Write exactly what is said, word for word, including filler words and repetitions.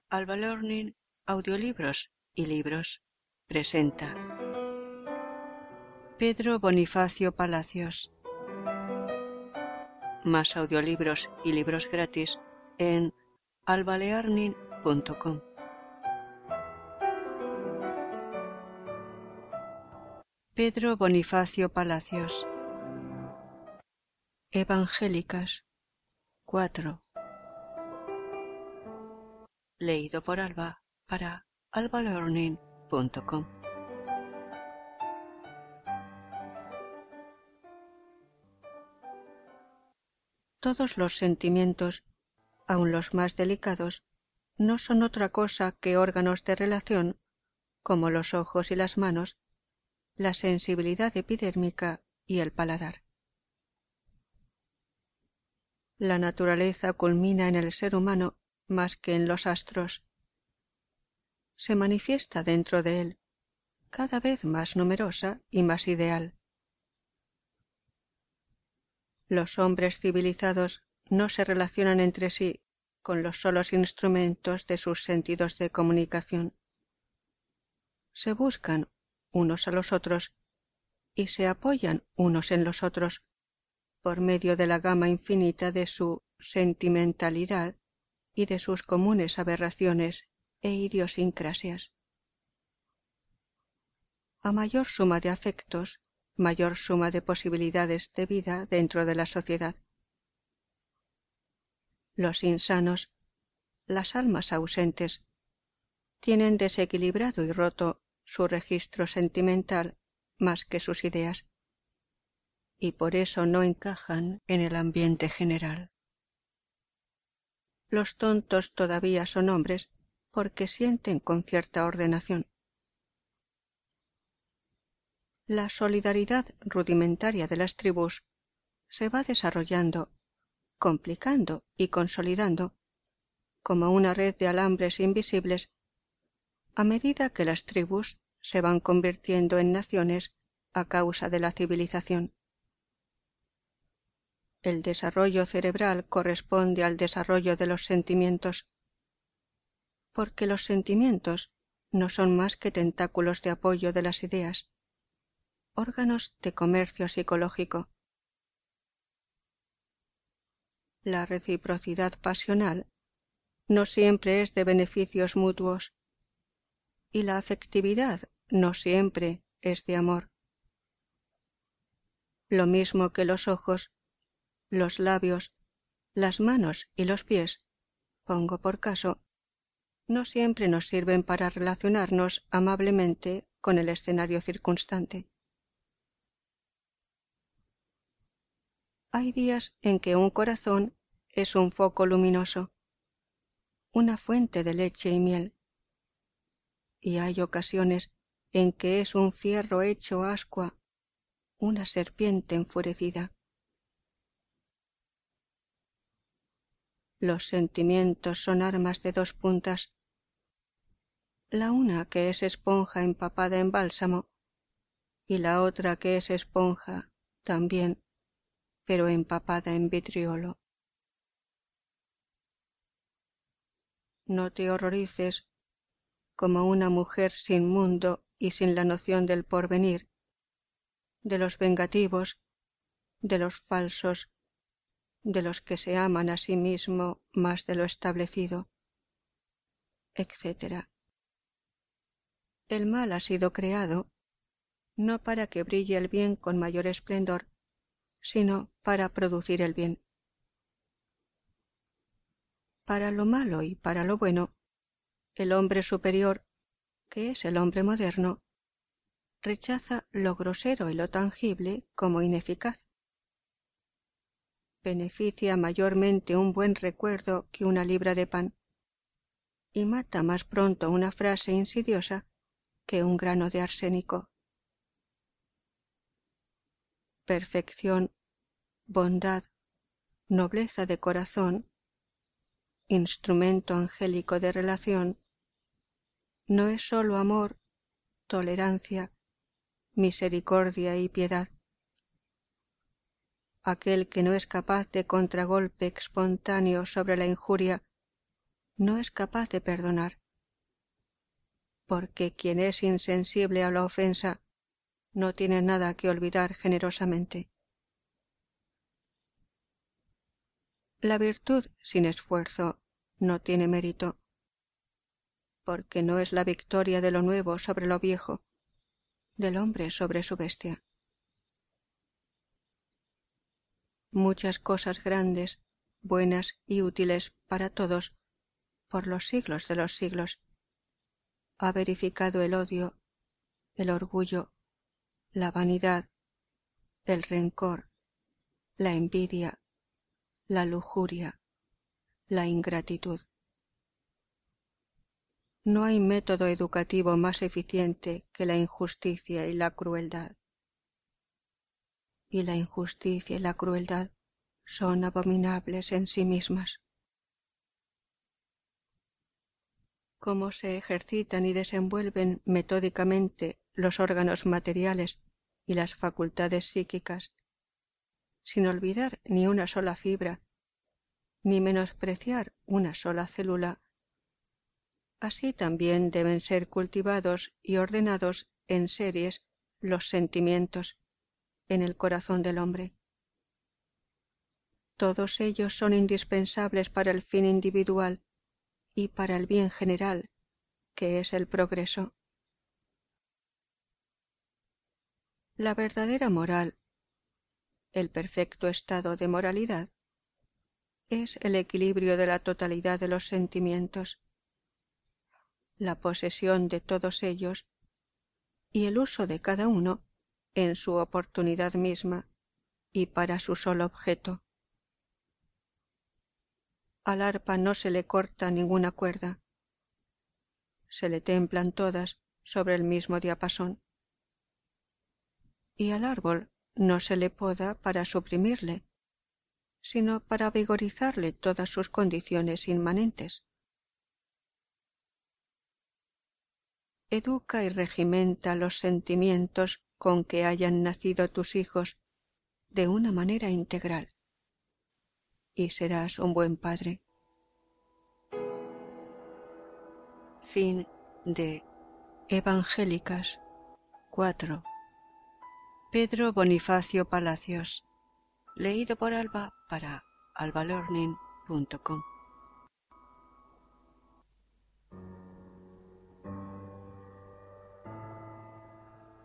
Alba Learning Audiolibros y Libros presenta Pedro Bonifacio Palacios. Más audiolibros y libros gratis en alba learning punto com. Pedro Bonifacio Palacios. Evangélicas cuatro. Leído por Alba para alba learning punto com. Todos los sentimientos, aun los más delicados, no son otra cosa que órganos de relación, como los ojos y las manos, la sensibilidad epidérmica y el paladar. La naturaleza culmina en el ser humano más que en los astros. Se manifiesta dentro de él, cada vez más numerosa y más ideal. Los hombres civilizados no se relacionan entre sí con los solos instrumentos de sus sentidos de comunicación. Se buscan unos a los otros y se apoyan unos en los otros por medio de la gama infinita de su sentimentalidad y de sus comunes aberraciones e idiosincrasias. A mayor suma de afectos, mayor suma de posibilidades de vida dentro de la sociedad. Los insanos, las almas ausentes, tienen desequilibrado y roto su registro sentimental más que sus ideas, y por eso no encajan en el ambiente general. Los tontos todavía son hombres porque sienten con cierta ordenación. La solidaridad rudimentaria de las tribus se va desarrollando, complicando y consolidando como una red de alambres invisibles a medida que las tribus se van convirtiendo en naciones a causa de la civilización. El desarrollo cerebral corresponde al desarrollo de los sentimientos, porque los sentimientos no son más que tentáculos de apoyo de las ideas, órganos de comercio psicológico. La reciprocidad pasional no siempre es de beneficios mutuos, y la afectividad no siempre es de amor. Lo mismo que los ojos, los labios, las manos y los pies, pongo por caso, no siempre nos sirven para relacionarnos amablemente con el escenario circunstante. Hay días en que un corazón es un foco luminoso, una fuente de leche y miel, y hay ocasiones en que es un fierro hecho ascua, una serpiente enfurecida. Los sentimientos son armas de dos puntas, la una que es esponja empapada en bálsamo y la otra que es esponja también, pero empapada en vitriolo. No te horrorices como una mujer sin mundo y sin la noción del porvenir, de los vengativos, de los falsos, de los que se aman a sí mismo más de lo establecido, etcétera. El mal ha sido creado no para que brille el bien con mayor esplendor, sino para producir el bien. Para lo malo y para lo bueno, el hombre superior, que es el hombre moderno, rechaza lo grosero y lo tangible como ineficaz. Beneficia mayormente un buen recuerdo que una libra de pan, y mata más pronto una frase insidiosa que un grano de arsénico. Perfección, bondad, nobleza de corazón, instrumento angélico de relación, no es sólo amor, tolerancia, misericordia y piedad. Aquel que no es capaz de contragolpe espontáneo sobre la injuria no es capaz de perdonar, porque quien es insensible a la ofensa no tiene nada que olvidar generosamente. La virtud sin esfuerzo no tiene mérito, porque no es la victoria de lo nuevo sobre lo viejo, del hombre sobre su bestia. Muchas cosas grandes, buenas y útiles para todos, por los siglos de los siglos, ha verificado el odio, el orgullo, la vanidad, el rencor, la envidia, la lujuria, la ingratitud. No hay método educativo más eficiente que la injusticia y la crueldad. Y la injusticia y la crueldad son abominables en sí mismas. Cómo se ejercitan y desenvuelven metódicamente los órganos materiales y las facultades psíquicas, sin olvidar ni una sola fibra, ni menospreciar una sola célula, así también deben ser cultivados y ordenados en series los sentimientos en el corazón del hombre. Todos ellos son indispensables para el fin individual y para el bien general, que es el progreso. La verdadera moral, el perfecto estado de moralidad, es el equilibrio de la totalidad de los sentimientos, la posesión de todos ellos y el uso de cada uno en su oportunidad misma y para su solo objeto. Al arpa no se le corta ninguna cuerda, se le templan todas sobre el mismo diapasón, y al árbol no se le poda para suprimirle, sino para vigorizarle todas sus condiciones inmanentes. Educa y regimenta los sentimientos con que hayan nacido tus hijos de una manera integral, y serás un buen padre. Fin de Evangélicas cuatro. Pedro Bonifacio Palacios. Leído por Alba para alba learning punto com.